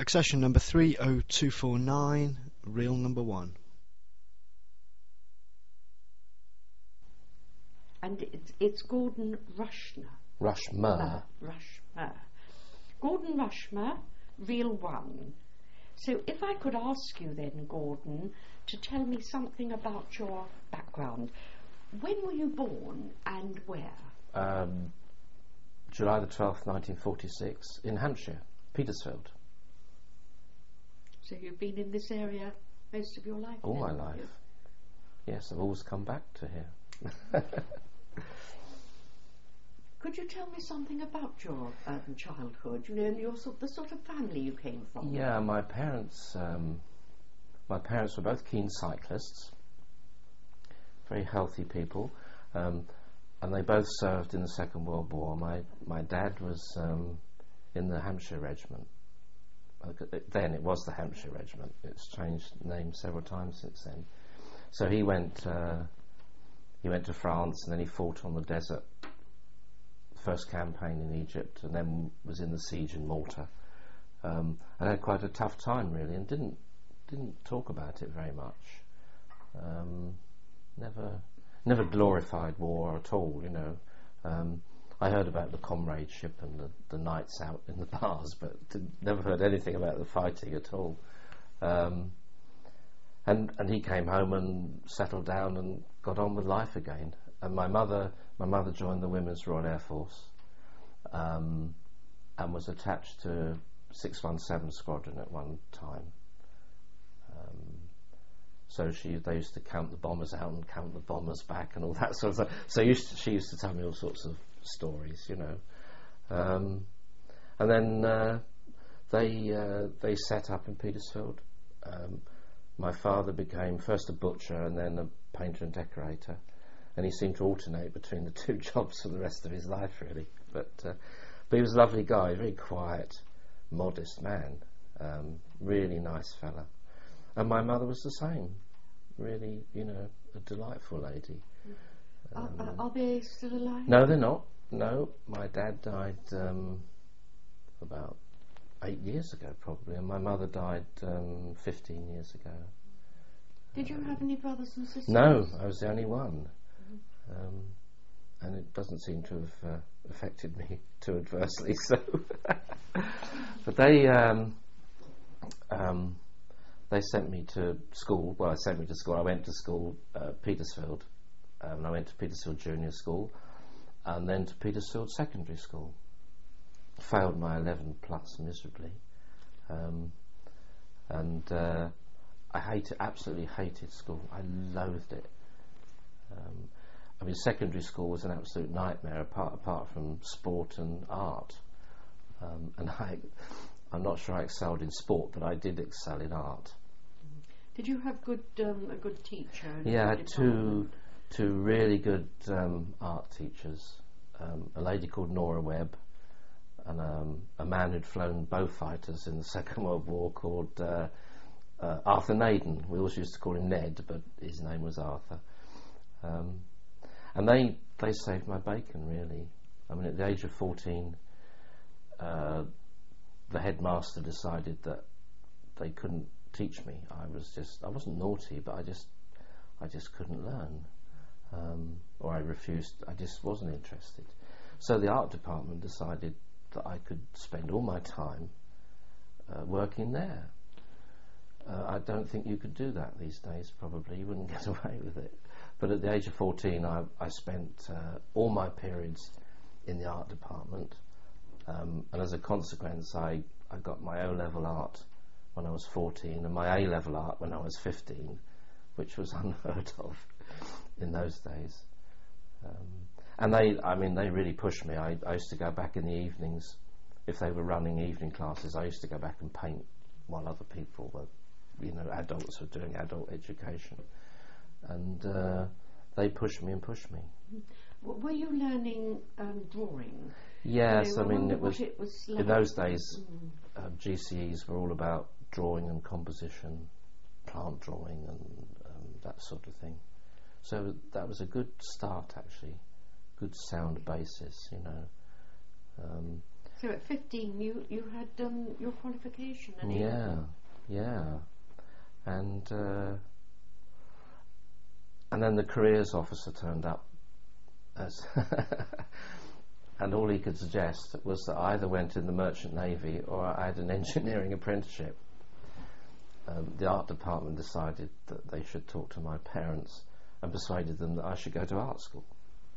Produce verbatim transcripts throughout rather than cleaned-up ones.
Accession number three oh two four nine, reel number one. And it's, it's Gordon Rushmer. Rushmer. Uh, Rushmer. Gordon Rushmer, reel one. So if I could ask you then, Gordon, to tell me something about your background. When were you born and where? Um, July the twelfth, nineteen forty-six, in Hampshire, Petersfield. So you've been in this area most of your life? All then, my have life. you? Yes, I've always come back to here. Could you tell me something about your um, childhood? You know, and your sort, the sort of family you came from. Yeah, my parents. Um, my parents were both keen cyclists. Very healthy people, um, and they both served in the Second World War. My my dad was um, in the Hampshire Regiment. Then it was the Hampshire Regiment. It's changed name several times since then. So he went. Uh, he went to France, and then he fought on the desert. First campaign in Egypt, and then was in the siege in Malta, um, and had quite a tough time really, and didn't didn't talk about it very much. Um, never never glorified war at all, you know. Um, I heard about the comradeship and the, the nights out in the bars, but did, never heard anything about the fighting at all. Um, and and he came home and settled down and got on with life again. And my mother. My mother joined the Women's Royal Air Force um, and was attached to six one seven Squadron at one time. Um, so she, they used to count the bombers out and count the bombers back and all that sort of stuff. So used to, she used to tell me all sorts of stories, you know. Um, and then uh, they uh, they set up in Petersfield. Um, my father became first a butcher and then a painter and decorator. And he seemed to alternate between the two jobs for the rest of his life, really. But uh, but he was a lovely guy, very quiet, modest man, um, really nice fella. And my mother was the same, really, you know, a delightful lady. Um, are, are, are they still alive? No, they're not. No, my dad died um, about eight years ago, probably, and my mother died um, fifteen years ago. Did you um, have any brothers and sisters? No, I was the only one. Um, and it doesn't seem to have uh, affected me too adversely. So, but they um, um, they sent me to school. Well, I sent me to school. I went to school, uh, Petersfield, um, and I went to Petersfield Junior School, and then to Petersfield Secondary School. Failed my eleven plus miserably, um, and uh, I hated, absolutely hated school. I loathed it. Um, I mean, secondary school was an absolute nightmare, apart apart from sport and art. Um, and I, I'm not sure I excelled in sport, but I did excel in art. Did you have good um, a good teacher? Yeah, I had two two really good um, art teachers. Um, a lady called Nora Webb, and um, a man who'd flown bow fighters in the Second World War called uh, uh, Arthur Naden. We always used to call him Ned, but his name was Arthur. Um, and they they saved my bacon, really. I mean, at the age of fourteen, uh, the headmaster decided that they couldn't teach me. I was just I wasn't naughty, but I just I just couldn't learn, um, or I refused. I just wasn't interested. So the art department decided that I could spend all my time uh, working there. Uh, I don't think you could do that these days. Probably you wouldn't get away with it. But at the age of fourteen, I, I spent uh, all my periods in the art department, um, and as a consequence, I, I got my O-level art when I was fourteen, and my A-level art when I was fifteen, which was unheard of in those days. Um, and they, I mean, they really pushed me. I, I used to go back in the evenings, if they were running evening classes. I used to go back and paint while other people were, you know, adults were doing adult education. And uh, they pushed me and pushed me. W- were you learning um, drawing? Yes, you know, I mean, it was, it was like. In those days, mm. uh, G C Es were all about drawing and composition, plant drawing and um, that sort of thing. So that was a good start, actually, good sound basis, you know. Um, so So at fifteen, you you had um, your qualification. And Yeah, yeah, and uh, and then the careers officer turned up, as and all he could suggest was that I either went in the Merchant Navy or I had an engineering apprenticeship. Um, the art department decided that they should talk to my parents and persuaded them that I should go to art school.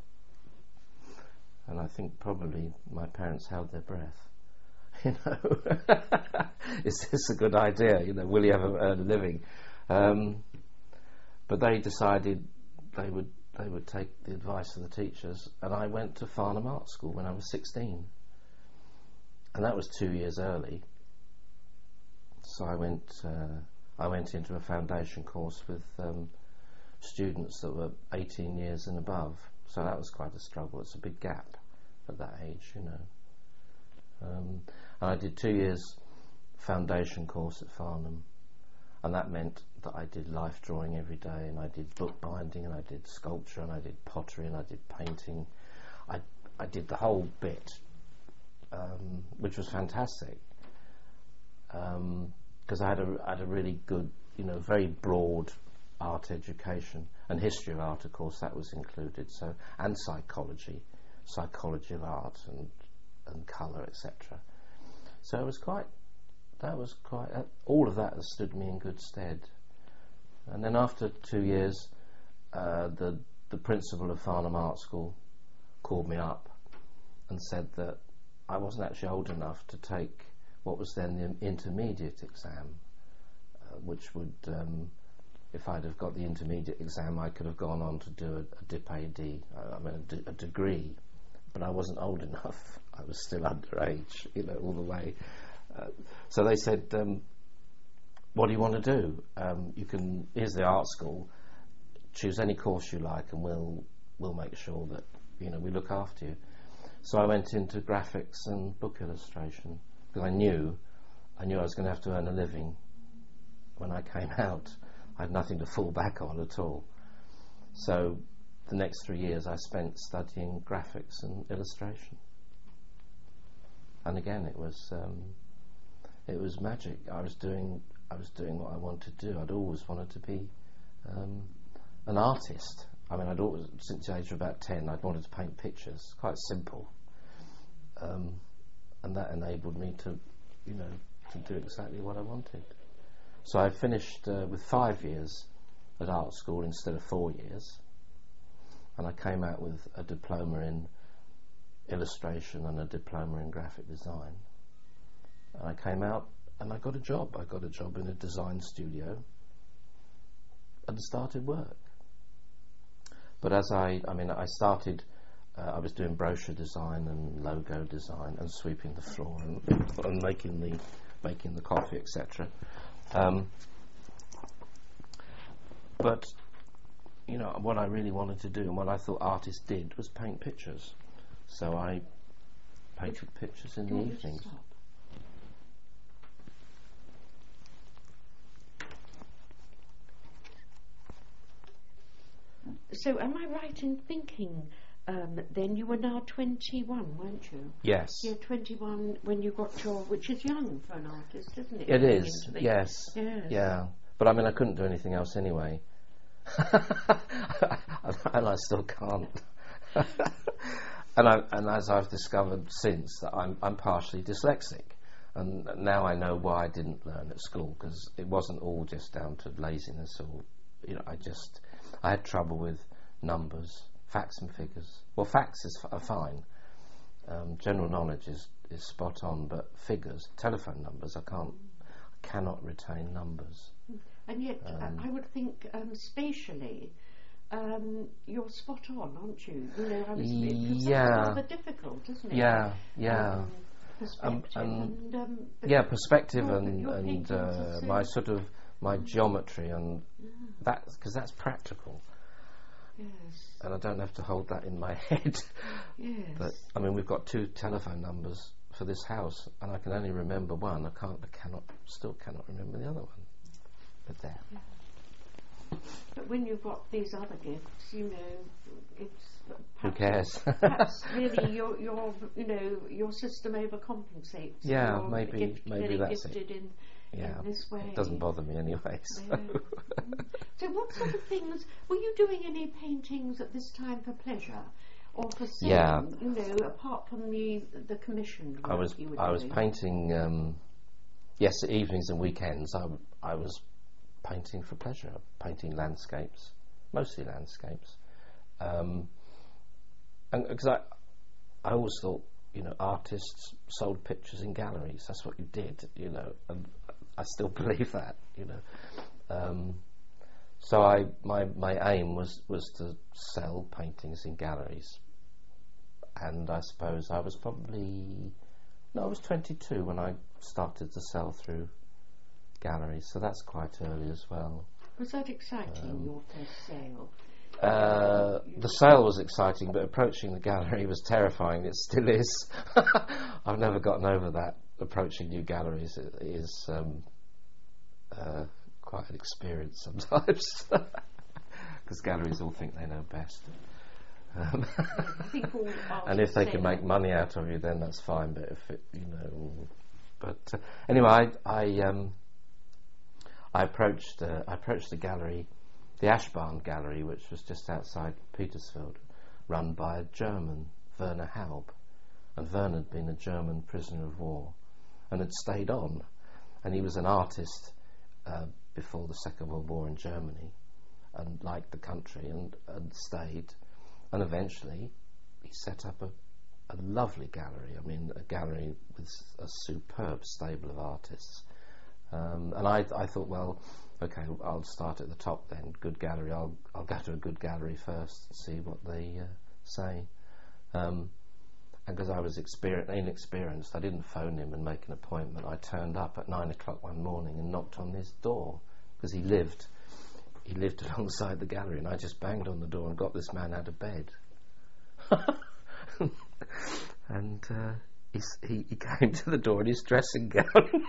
And I think probably my parents held their breath. You know, is this a good idea? You know, will you ever earn a living? Um, but they decided they would they would take the advice of the teachers, and I went to Farnham Art School when I was sixteen, and that was two years early. So I went uh, I went into a foundation course with um, students that were eighteen years and above. So that was quite a struggle. It's a big gap at that age, you know. Um, and I did two years foundation course at Farnham, and that meant that I did life drawing every day, and I did book binding, and I did sculpture, and I did pottery, and I did painting. I I did the whole bit, um, which was fantastic, because um, I had a I had a really good, you know, very broad art education, and history of art, of course, that was included. So, and psychology, psychology of art, and and colour, et cetera. So it was quite. That was quite. Uh, all of that has stood me in good stead. And then after two years, uh, the the principal of Farnham Art School called me up and said that I wasn't actually old enough to take what was then the intermediate exam, uh, which would, um, if I'd have got the intermediate exam, I could have gone on to do a, a D P A D, uh, I mean a, d- a degree, but I wasn't old enough. I was still underage, you know, all the way. Uh, so they said, um, what do you want to do? Um, you can, here's the art school, choose any course you like and we'll we'll make sure that, you know, we look after you. So I went into graphics and book illustration because I knew I knew I was going to have to earn a living when I came out. I had nothing to fall back on at all. So the next three years I spent studying graphics and illustration. And again, it was um, it was magic. I was doing I was doing what I wanted to do. I'd always wanted to be um, an artist. I mean, I'd always, since the age of about ten, I'd wanted to paint pictures. Quite simple, um, and that enabled me to, you know, to do exactly what I wanted. So I finished uh, with five years at art school instead of four years, and I came out with a diploma in illustration and a diploma in graphic design. And I came out and I got a job. I got a job in a design studio and started work. But as I, I mean, I started, uh, I was doing brochure design and logo design and sweeping the floor and, and making the making the coffee, et cetera. Um, but you know, what I really wanted to do and what I thought artists did was paint pictures. So I painted pictures in the evenings. So am I right in thinking um, then you were now twenty-one, weren't you? Yes. You're twenty-one when you got your, which is young for an artist, isn't it? It is, yes. Yes. Yeah. But I mean, I couldn't do anything else anyway. And I still can't. and, I, and as I've discovered since, that I'm, I'm partially dyslexic. And now I know why I didn't learn at school, because it wasn't all just down to laziness or, you know, I just, I had trouble with numbers, facts and figures. Well, facts is f- are fine. Um, general knowledge is, is spot on, but figures, telephone numbers, I can't, I cannot retain numbers. And yet, um, I would think um, spatially, um, you're spot on, aren't you? You know, I was, yeah. That's rather difficult, isn't it? Yeah, yeah. Um, perspective Um, um, and, um, yeah, perspective your, and, your and uh, my sort of my geometry and yeah. that, because that's practical. Yes. And I don't have to hold that in my head. Yes. But I mean, we've got two telephone numbers for this house, and I can only remember one. I can't, I cannot, still cannot remember the other one. But there. Yeah. But when you've got these other gifts, you know, it's Who cares? perhaps really your your you know your system overcompensates. Yeah, You're maybe gift, maybe very that's gifted it. in, Yeah, in this way. it doesn't bother me anyway. So. Yeah. So what sort of things were you doing? Any paintings at this time for pleasure or for sale? Yeah. You know, apart from the the commissioned work I was you were I was doing. painting. Um, yes, evenings and weekends. I I was painting for pleasure, painting landscapes, mostly landscapes. Um, and because I I always thought, you know, artists sold pictures in galleries. That's what you did, you know, and I still believe that, you know. Um, so I my my aim was was to sell paintings in galleries, and I suppose I was probably no, I was twenty-two when I started to sell through galleries. So that's quite early as well. Was that exciting, Um, your first sale? Uh, the sale was exciting, but approaching the gallery was terrifying. It still is. I've never gotten over that. Approaching new galleries it is um, uh, quite an experience sometimes, because galleries all think they know best. Um, I think all and if they artists can say make that. money out of you, then that's fine. But if it, you know, but uh, anyway, I I, um, I approached uh, I approached the gallery. The Ashbarn Gallery, which was just outside Petersfield, run by a German, Werner Haub. And Werner had been a German prisoner of war and had stayed on. And he was an artist uh, before the Second World War in Germany and liked the country and, and stayed. And eventually he set up a, a lovely gallery. I mean, a gallery with a superb stable of artists. Um, and I, I thought, well, okay, I'll start at the top then. Good gallery. I'll I'll go to a good gallery first and see what they uh, say. Um, and because I was exper- inexperienced, I didn't phone him and make an appointment. I turned up at nine o'clock one morning and knocked on his door because he lived he lived alongside the gallery, and I just banged on the door and got this man out of bed. and uh, he's, he he came to the door in his dressing gown.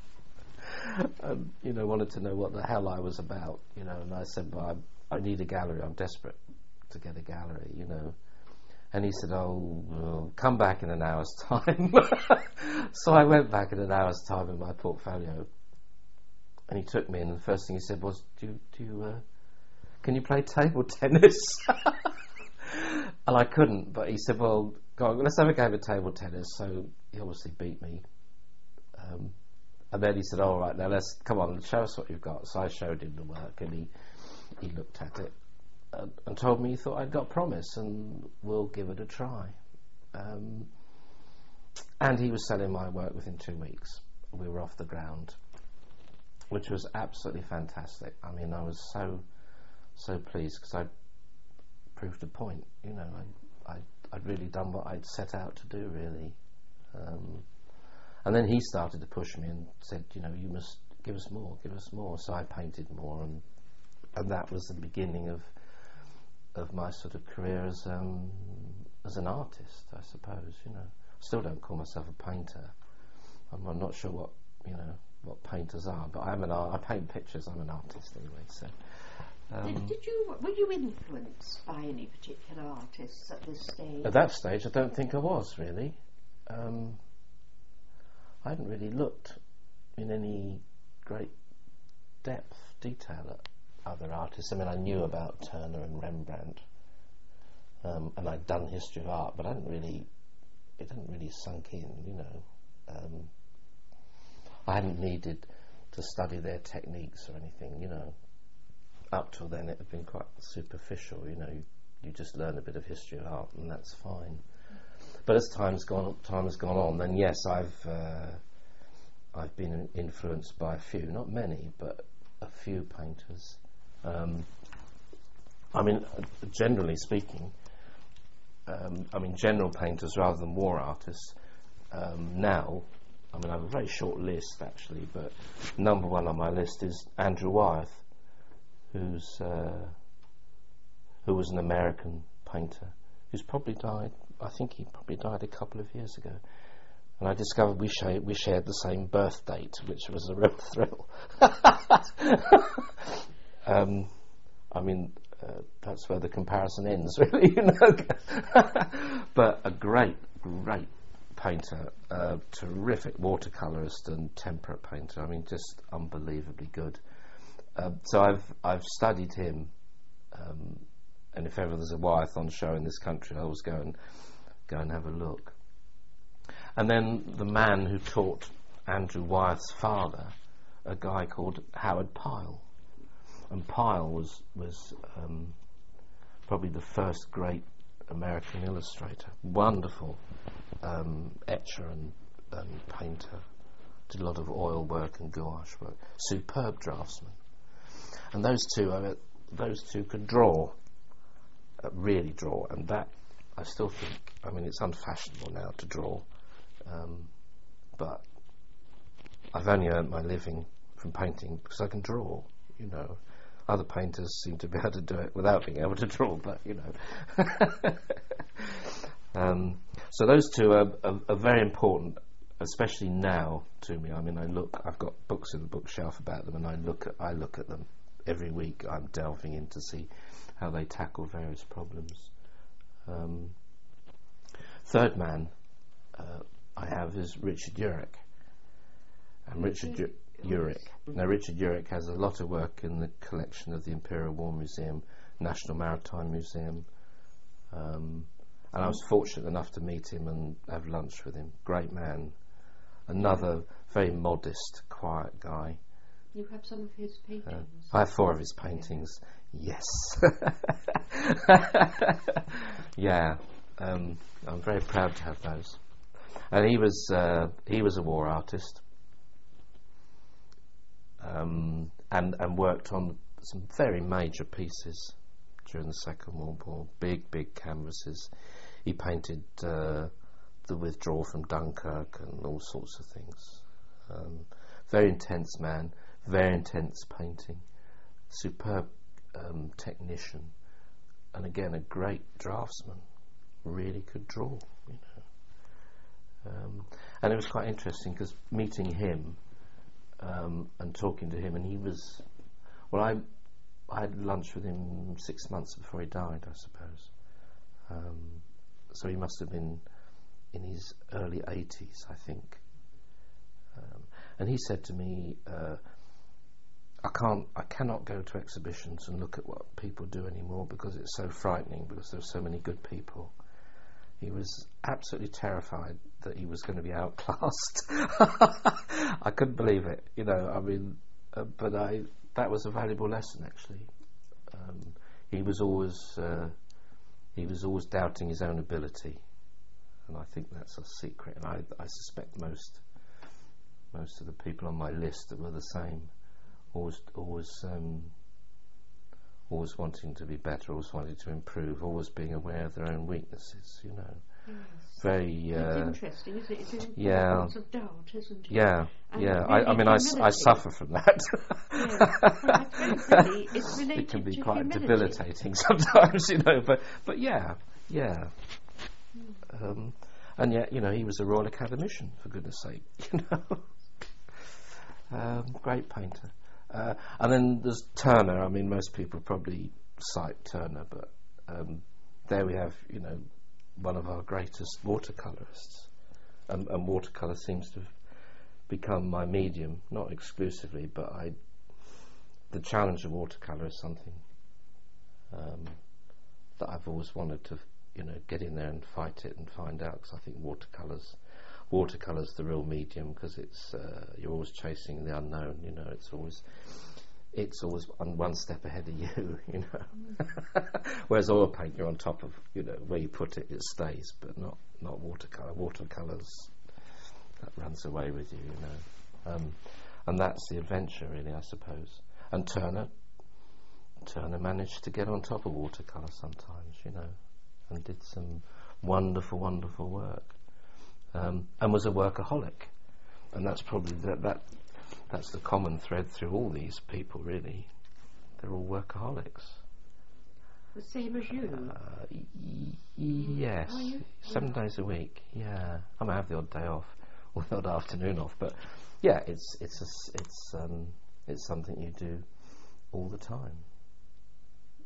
Um, you know, wanted to know what the hell I was about, you know, and I said, well, I, I need a gallery, I'm desperate to get a gallery, you know. And he said, oh, well, come back in an hour's time. So I went back in an hour's time with my portfolio, and he took me in, and the first thing he said was, do you, do you uh, can you play table tennis? And I couldn't, but he said, well, go on, let's have a game of table tennis. So he obviously beat me. Um, And then he said, all right, now let's, come on, show us what you've got. So I showed him the work, and he, he looked at it and, and told me he thought I'd got promise and we'll give it a try. Um, and he was selling my work within two weeks. We were off the ground, which was absolutely fantastic. I mean, I was so, so pleased because I proved a point. You know, I, I, I'd really done what I'd set out to do, really. Um, And then he started to push me and said, you know, you must give us more, give us more. So I painted more, and and that was the beginning of of my sort of career as um, as an artist, I suppose. You know, I still don't call myself a painter. I'm, I'm not sure what you know what painters are, but I'm an art. I paint pictures. I'm an artist anyway. So. Um, Did, did you were you influenced by any particular artists at this stage? At that stage, I don't think I was really. Um, I hadn't really looked in any great depth, detail at other artists. I mean, I knew about Turner and Rembrandt, um, and I'd done history of art, but I hadn't really, it hadn't really sunk in, you know. Um, I hadn't needed to study their techniques or anything, you know. Up till then, it had been quite superficial, you know. You, you just learn a bit of history of art, and that's fine. But as time's gone, time has gone on, then yes, I've uh, I've been influenced by a few, not many, but a few painters. Um, I mean, generally speaking, um, I mean general painters rather than war artists. Um, now, I mean, I have a very short list actually, but number one on my list is Andrew Wyeth, who's uh, who was an American painter who's probably died. I think he probably died a couple of years ago, and I discovered we shared we shared the same birth date, which was a real thrill. um, I mean, uh, that's where the comparison ends, really, you know. But a great, great painter, uh, terrific watercolourist and temperate painter. I mean, just unbelievably good. Uh, so I've I've studied him, um, and if ever there's a Wyethon show in this country, I always go and go and have a look. And then the man who taught Andrew Wyeth's father, a guy called Howard Pyle, and Pyle was was um, probably the first great American illustrator, wonderful um, etcher and, and painter, did a lot of oil work and gouache work, superb draftsman. And those two, I mean, those two could draw, uh, really draw, and that I still think. I mean, it's unfashionable now to draw, um, but I've only earned my living from painting because I can draw. You know, other painters seem to be able to do it without being able to draw, but you know. um, so those two are, are, are very important, especially now to me. I mean, I look. I've got books in the bookshelf about them, and I look at. I look at them. Every week I'm delving in to see how they tackle various problems. Um, third man uh, I have is Richard Urich. And Richard U- Urich. Now Richard Urich has a lot of work in the collection of the Imperial War Museum, National Maritime Museum. Um, and I was fortunate enough to meet him and have lunch with him. Great man. Another very modest, quiet guy. You have some of his paintings? Uh, I have four of his paintings. Yes. Yeah. Um, I'm very proud to have those. And he was uh, he was a war artist, um, and and worked on some very major pieces during the Second World War. Big big canvases. He painted uh, the withdrawal from Dunkirk and all sorts of things. Um, very intense man. Very intense painting, superb um, technician, and again a great draftsman. Really could draw, you know. Um, and it was quite interesting because meeting him um, and talking to him, and he was, well, I I had lunch with him six months before he died, I suppose. Um, so he must have been in his early eighties, I think. Um, and he said to me. Uh, I can't, I cannot go to exhibitions and look at what people do anymore because it's so frightening because there's so many good people. He was absolutely terrified that he was going to be outclassed. I couldn't believe it, you know, I mean, uh, but I, that was a valuable lesson actually. Um, he was always, uh, he was always doubting his own ability, and I think that's a secret, and I, I suspect most, most of the people on my list that were the same. Always, always, um, always wanting to be better, always wanting to improve, always being aware of their own weaknesses. You know, yes. Very. Uh, it's interesting, isn't it? It's in yeah. lots of doubt, isn't it? Yeah, and yeah. Really I, I mean, I, I suffer from that. Yes. Well, really, it's related it can be to quite humility. debilitating sometimes, you know. But, but yeah, yeah. Mm. Um, and yet, you know, he was a Royal Academician, for goodness' sake. You know, um, great painter. Uh, and then there's Turner. I mean, most people probably cite Turner, but um, there we have, you know, one of our greatest watercolourists. And, and watercolour seems to have become my medium, not exclusively, but I. The challenge of watercolour is something um, that I've always wanted to, you know, get in there and fight it and find out. Because I think watercolours. Watercolour's the real medium because it's uh, you're always chasing the unknown. You know, it's always it's always on one step ahead of you. You know, whereas oil paint you're on top of. You know, where you put it, it stays, but not not watercolour. Watercolours that runs away with you. You know, um, and that's the adventure, really, I suppose. And Turner, Turner managed to get on top of watercolour sometimes. You know, and did some wonderful, wonderful work. Um, and was a workaholic, and that's probably that, that that's the common thread through all these people. Really, they're all workaholics. The same as you. Uh, y- yes, Are you? seven yeah. days a week. Yeah, I might have the odd day off or the odd afternoon off, but yeah, it's it's a, it's um it's something you do all the time.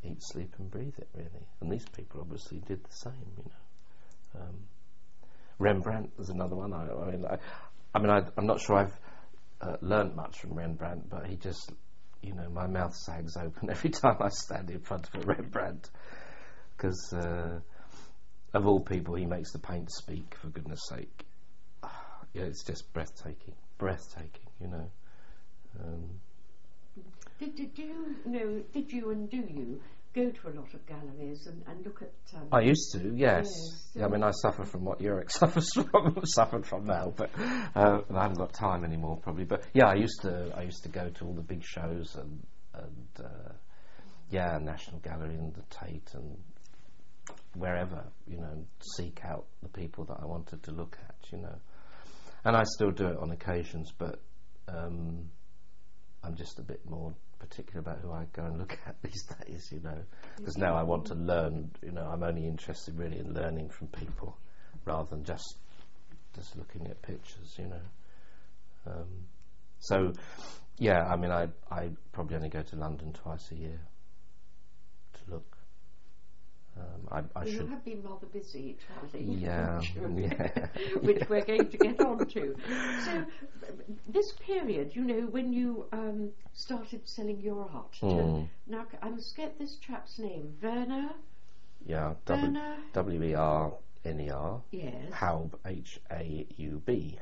eat, sleep and breathe it, really. And these people obviously did the same, you know. Um, Rembrandt was another one. I, I mean, I, I mean, I, I'm not sure I've uh, learnt much from Rembrandt, but he just, you know, my mouth sags open every time I stand in front of a Rembrandt, because uh, of all people, he makes the paint speak, for goodness sake. Yeah, it's just breathtaking, breathtaking, you know. Um, did, did you know, did you and do you go to a lot of galleries and, and look at... Um, I used to, yes. yes Yeah, I mean, I suffer from what Jurek suffers from, suffered from now, but uh, and I haven't got time anymore, probably. But yeah, I used to, I used to go to all the big shows and, and uh, yeah, National Gallery and the Tate and wherever, you know, seek out the people that I wanted to look at, you know. And I still do it on occasions, but um, I'm just a bit more particular about who I go and look at these days, you know, because now I want to learn, you know, I'm only interested really in learning from people rather than just just looking at pictures, you know. Um, so, yeah, I mean, I, I probably only go to London twice a year to look. Um, I, I well, should. You have been rather busy travelling, yeah, yeah. which we're going to get on to. So, this period, you know, when you um, started selling your art, to, Mm. now I must get this chap's name, Werner? Yeah, Werner? W E R N E R. Yes. Haub, H A U B.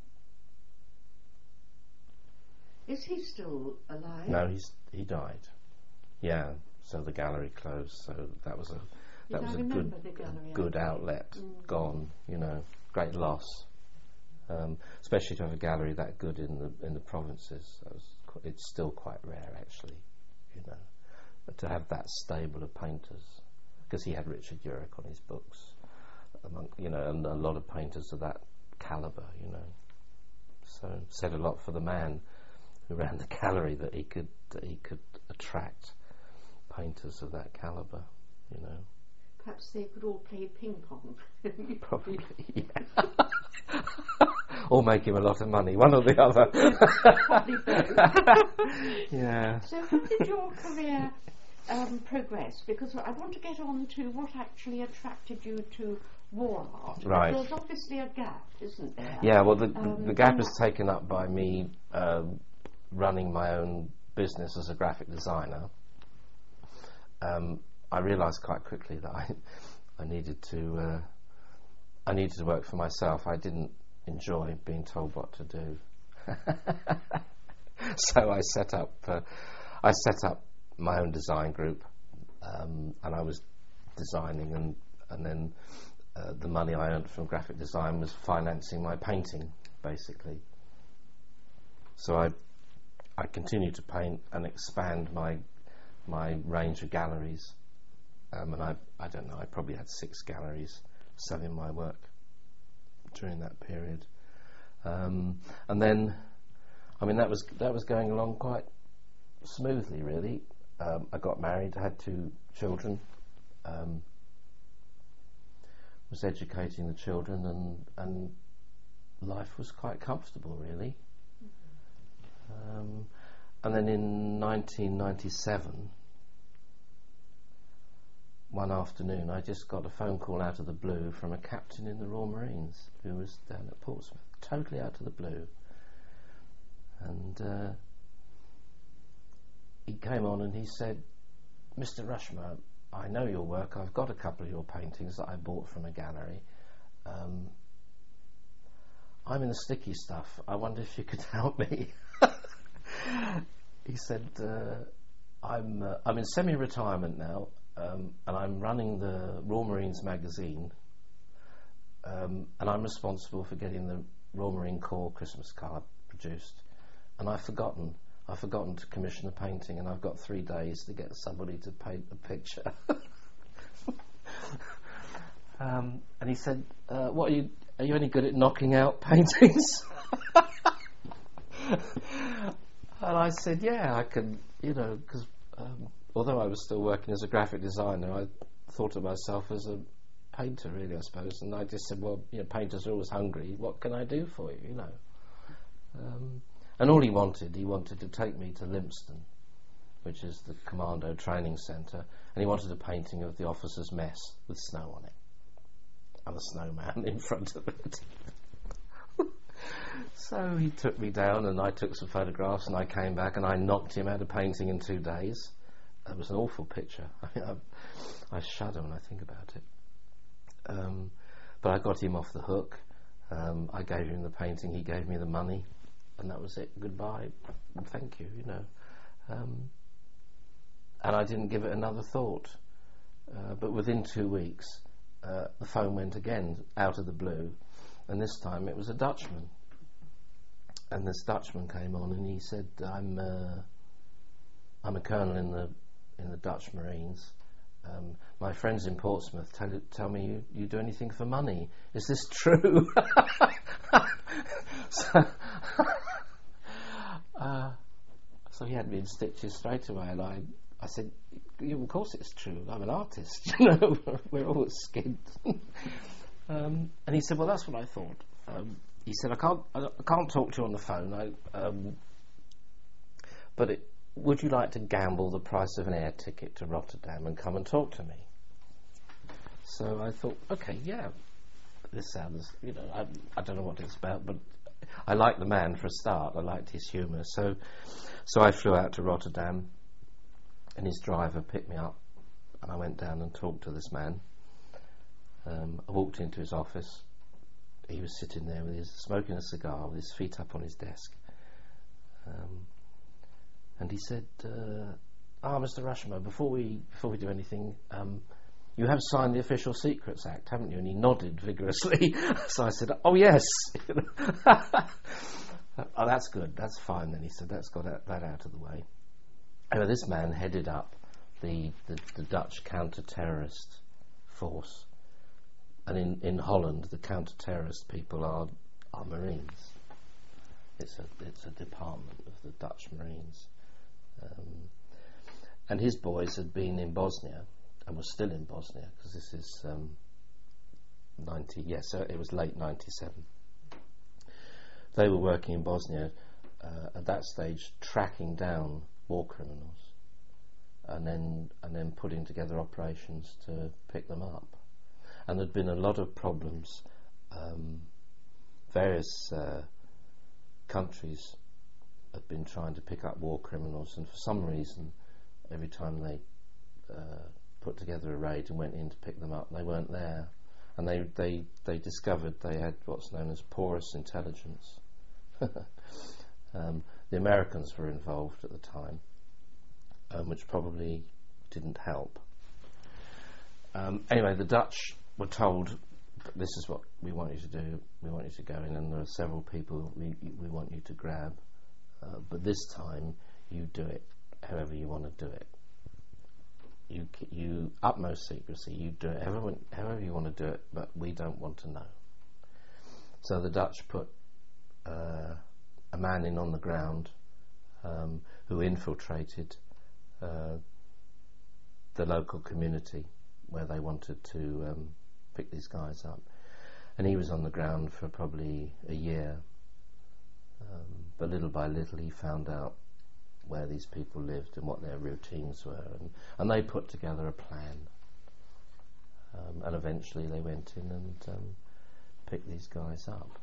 Is he still alive? No, he's he died. Yeah, so the gallery closed. So that was a that Yes, was I a good remember the gallery a good outlet. outlet Mm. gone. You know, great loss. Um, especially to have a gallery that good in the in the provinces. That was qu- it's still quite rare, actually. You know, but to have that stable of painters, because he had Richard Jurek on his books, among, you know, and a lot of painters of that calibre. You know, so said a lot for the man who ran the gallery that he could that he could attract painters of that calibre, you know. Perhaps they could all play ping pong. Probably, yeah. Or make him a lot of money, one or the other. Probably both. Yeah. So how did your career um, progress? Because I want to get on to what actually attracted you to war art. Right. There's obviously a gap, isn't there? Yeah, well, the, Um, the gap and is taken up by me um, running my own business as a graphic designer. Um, I realised quite quickly that I, I needed to, uh, I needed to work for myself. I didn't enjoy being told what to do, so I set up, uh, I set up my own design group, um, and I was designing, and and then uh, the money I earned from graphic design was financing my painting, basically. So I, I continued to paint and expand my my range of galleries. Um, and I, I don't know, I probably had six galleries selling my work during that period. Um, and then, I mean, that was that was going along quite smoothly, really. Um, I got married, had two children, um, was educating the children, and and life was quite comfortable, really. Um, and then in nineteen ninety-seven, one afternoon, I just got a phone call out of the blue from a captain in the Royal Marines who was down at Portsmouth, totally out of the blue. And uh, he came on and he said, "Mister Rushmer, I know your work. I've got a couple of your paintings that I bought from a gallery. Um, I'm in the sticky stuff. I wonder if you could help me." He said, uh, I'm, uh, I'm in semi-retirement now. Um, and I'm running the Royal Marines magazine, um, and I'm responsible for getting the Royal Marine Corps Christmas card produced. And I've forgotten, I've forgotten to commission a painting, and I've got three days to get somebody to paint the picture. um, and he said, uh, "What are you? Are you any good at knocking out paintings?" And I said, "Yeah, I can. You know, because." Um, Although I was still working as a graphic designer, I thought of myself as a painter, really, I suppose. And I just said, "Well, you know, painters are always hungry. What can I do for you?" You know. Um, and all he wanted, he wanted to take me to Lympstone which is the commando training centre, and he wanted a painting of the officers' mess with snow on it, and a snowman in front of it. So he took me down, and I took some photographs, and I came back, and I knocked him out a painting in two days. It was an awful picture. I mean, I, I shudder when I think about it. Um, but I got him off the hook. Um, I gave him the painting, he gave me the money, and that was it. Goodbye, thank you, you know. Um, and I didn't give it another thought. Uh, but within two weeks, uh, the phone went again, out of the blue, and this time it was a Dutchman. And this Dutchman came on, and he said, "I'm, uh, I'm a colonel in the in the Dutch Marines. Um, my friends in Portsmouth tell, tell me you, you do anything for money. Is this true?" so, uh, so he had me in stitches straight away, and I, I said, yeah, "Of course it's true. I'm an artist. You know, we're all skinned." um, and he said, "Well, that's what I thought." Um, he said, "I can't, I, I can't talk to you on the phone. I, um, but it." Would you like to gamble the price of an air ticket to Rotterdam and come and talk to me? So I thought, okay, yeah, this sounds, you know, I, I don't know what it's about, but I liked the man for a start. I liked his humour. So, so I flew out to Rotterdam, and his driver picked me up, and I went down and talked to this man. Um, I walked into his office. He was sitting there with his smoking a cigar, with his feet up on his desk. Um, And he said, uh, "Ah, Mister Rushmer, before we before we do anything, um, you have signed the Official Secrets Act, haven't you?" And he nodded vigorously. So I said, "Oh yes." "Oh, that's good. That's fine." Then he said, "That's got that, that out of the way." Anyway, this man headed up the the, the Dutch counter-terrorist force, and in, in Holland, the counter-terrorist people are are Marines. It's a it's a department of the Dutch Marines. Um, and his boys had been in Bosnia and were still in Bosnia, because this is um, ninety. Yes, so it was late ninety-seven. They were working in Bosnia uh, at that stage, tracking down war criminals, and then and then putting together operations to pick them up. And there'd been a lot of problems. Um, various uh, countries had been trying to pick up war criminals, and for some reason, every time they uh, put together a raid and went in to pick them up, they weren't there, and they they, they discovered they had what's known as porous intelligence. um, the Americans were involved at the time, um, which probably didn't help. Um, anyway, the Dutch were told, "This is what we want you to do. We want you to go in, and there are several people we we want you to grab. Uh, but this time, you do it however you want to do it. You, you utmost secrecy. You do it however, however you want to do it, but we don't want to know." So the Dutch put uh, a man in on the ground um, who infiltrated uh, the local community where they wanted to um, pick these guys up, and he was on the ground for probably a year. Um, but little by little he found out where these people lived and what their routines were, and, and they put together a plan, um, and eventually they went in and um, picked these guys up.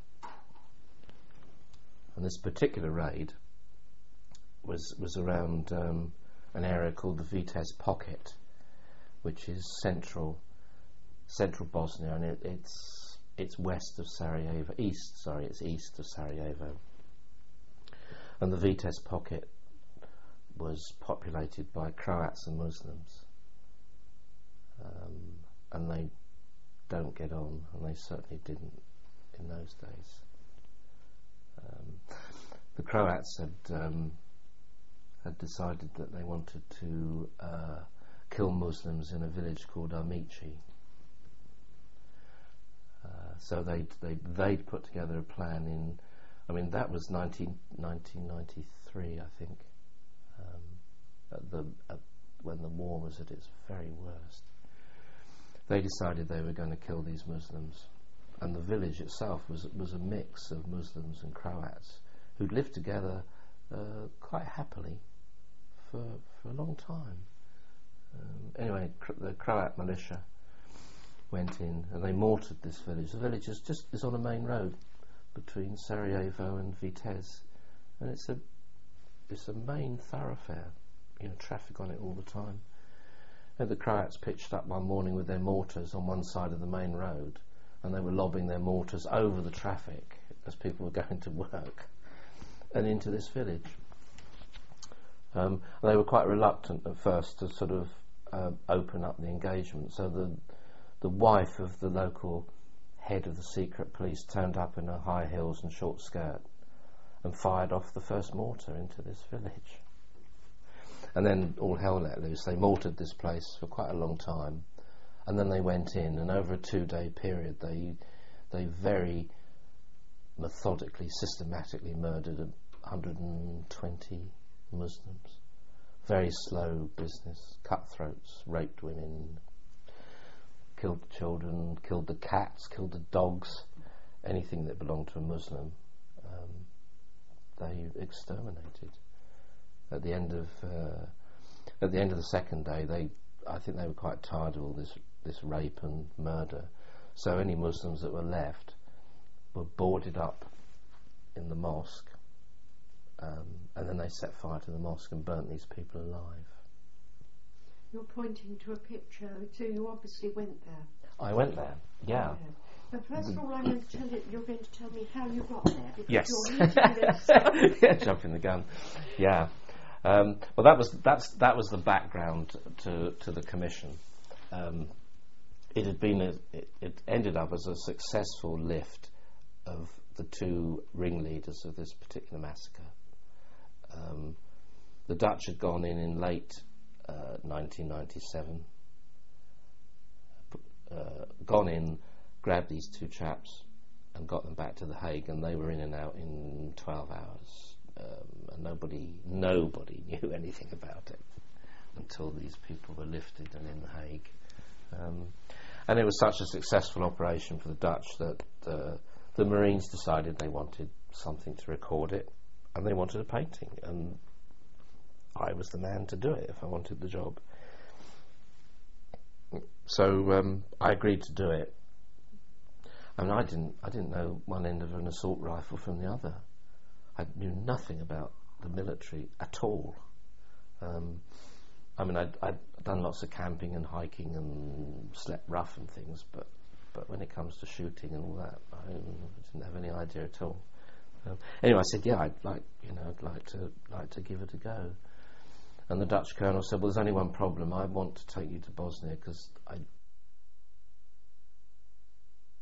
And this particular raid was was around um, an area called the Vitez Pocket, which is central central Bosnia, and it, it's it's west of Sarajevo, east sorry it's east of Sarajevo. And the Vitez Pocket was populated by Croats and Muslims, um, and they don't get on, and they certainly didn't in those days. Um, the Croats had um, had decided that they wanted to uh, kill Muslims in a village called Amici. Uh, so they they they'd put together a plan in. I mean, that was nineteen ninety-three, I think, um, at the, at when the war was at its very worst. They decided they were going to kill these Muslims, and the village itself was was a mix of Muslims and Croats who'd lived together uh, quite happily for, for a long time. Um, anyway, cr- the Croat militia went in and they mortared this village. The village is just is on a main road between Sarajevo and Vitez, and it's a it's a main thoroughfare. You know, traffic on it all the time. And the Croats pitched up one morning with their mortars on one side of the main road, and they were lobbing their mortars over the traffic as people were going to work and into this village. Um, they were quite reluctant at first to sort of uh, open up the engagement. So the the wife of the local head of the secret police turned up in her high heels and short skirt and fired off the first mortar into this village. And then all hell let loose. They mortared this place for quite a long time, and then they went in, and over a two-day period they they very methodically, systematically murdered one hundred twenty Muslims. Very slow business. Cutthroats, raped women, killed the children, killed the cats, killed the dogs, anything that belonged to a Muslim, um, they exterminated. At the end of uh, at the end of the second day, they I think they were quite tired of all this this rape and murder. So any Muslims that were left were boarded up in the mosque, um, and then they set fire to the mosque and burnt these people alive. You're pointing to a picture, so you obviously went there. I went there, yeah. yeah. But first of all, I'm going to tell you, you're going to tell me how you got there. Because Yes. You're leading this. Yeah, jumping the gun. Yeah. Um, well, that was that's that was the background to to the commission. Um, it had been a, it, it ended up as a successful lift of the two ringleaders of this particular massacre. Um, the Dutch had gone in in late uh, nineteen ninety-seven, uh, gone in, grabbed these two chaps, and got them back to The Hague, and they were in and out in twelve hours. Um, and nobody, nobody knew anything about it until these people were lifted and in The Hague. Um, and it was such a successful operation for the Dutch that uh, the Marines decided they wanted something to record it, and they wanted a painting, and I was the man to do it if I wanted the job. So um, I agreed to do it. I mean, I didn't, I didn't know one end of an assault rifle from the other. I knew nothing about the military at all. Um, I mean, I'd, I'd done lots of camping and hiking and slept rough and things, but, but when it comes to shooting and all that, I didn't have any idea at all. Um, anyway, I said, yeah, I'd like, you know, I'd like to like to give it a go. And the Dutch colonel said, well, there's only one problem. I want to take you to Bosnia because I